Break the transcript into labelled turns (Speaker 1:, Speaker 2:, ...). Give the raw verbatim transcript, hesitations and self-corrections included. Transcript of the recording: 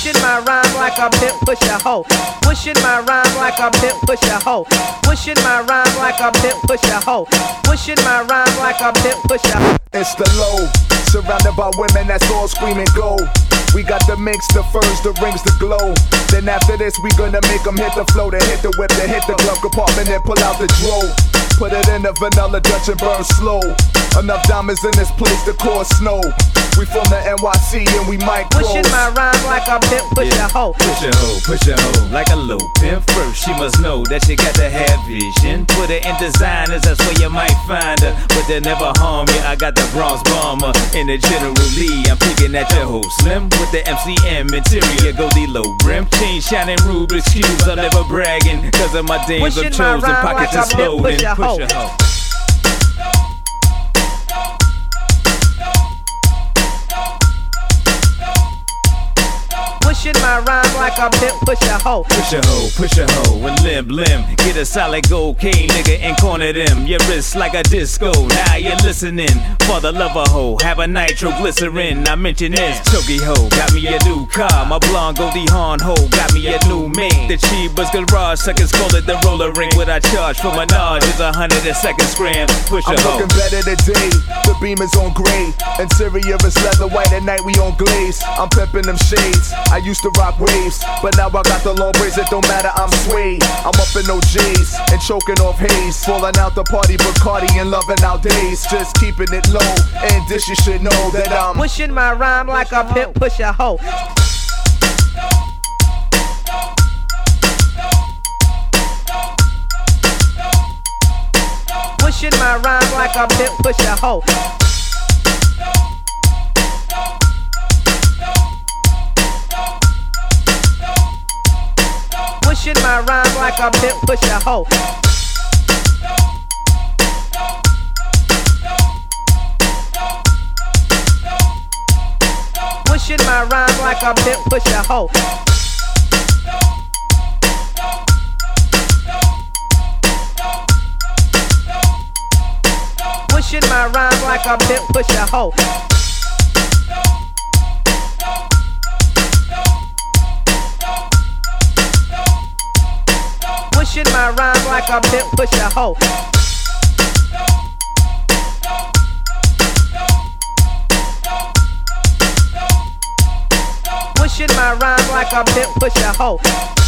Speaker 1: Pushing my rhyme like a pimp push a hoe. Pushing my rhyme like a pimp push a hoe. Pushing my rhyme like a pimp push a hoe. Pushing my rhyme like a pimp push a hoe.
Speaker 2: It's the low, surrounded by women that's all screaming go. We got the mix, the furs, the rings, the glow. Then after this we gonna make them hit the flow, to hit the whip, to hit the glove compartment and pull out the dro. Put it in the vanilla Dutch and burn slow. Enough diamonds in this place to cause snow. We from the N Y C and we might close.
Speaker 1: Pushing my rhyme like a pimp push
Speaker 3: Yeah.
Speaker 1: a hoe.
Speaker 3: Push a hoe, push a hoe, like a low pimp. First, she must know that she got to have vision. Put her in designers, that's where you might find her. But they'll never harm you. I got the bronze bomber in the General Lee. I'm peeking at your hoe slim with the M C M interior, go the low brim. Chain shining Rubik's cubes, I'm never bragging. Cause of my dames, I'm
Speaker 1: Pushing my
Speaker 3: chosen,
Speaker 1: rhyme
Speaker 3: pockets
Speaker 1: like a pimp,
Speaker 3: exploding.
Speaker 1: push a hoe.
Speaker 3: Push a hoe.
Speaker 1: Pushing my rhyme like a pimp push a hoe.
Speaker 3: Push a hoe, push a hoe, and limb, limb. Get a solid gold cane, nigga, and corner them. Your wrist like a disco, now you're listening. For the love of hoe, have a nitroglycerin. I mention this, choky hoe, got me a new car. My blonde goldie horn hoe, got me a new man. The Chiba's garage, suckers call it the roller ring. What I charge for Menage is a hundred a second scram. Push a
Speaker 2: I'm
Speaker 3: hoe.
Speaker 2: looking better today, the beam is on gray. Interior is leather white, at night we on glaze. I'm pimping them shades, I used to rock waves, but now I got the long braids, it don't matter, I'm swayed. I'm up in O J's and choking off haze. Falling out the party, Bacardi and loving out days. Just keeping it low, and this you should know that I'm
Speaker 1: Pushing my rhyme like a pimp push a hoe. Pushing my rhyme like a pimp push a hoe. Pushing my rhyme like a pimp push a hoe. Pushing my rhyme like a pimp push a hoe. Pushing my rhyme like a pimp push a hoe. Pushing my rhyme like a pimp push a hoe. Pushing my rhyme like a pimp push a hoe.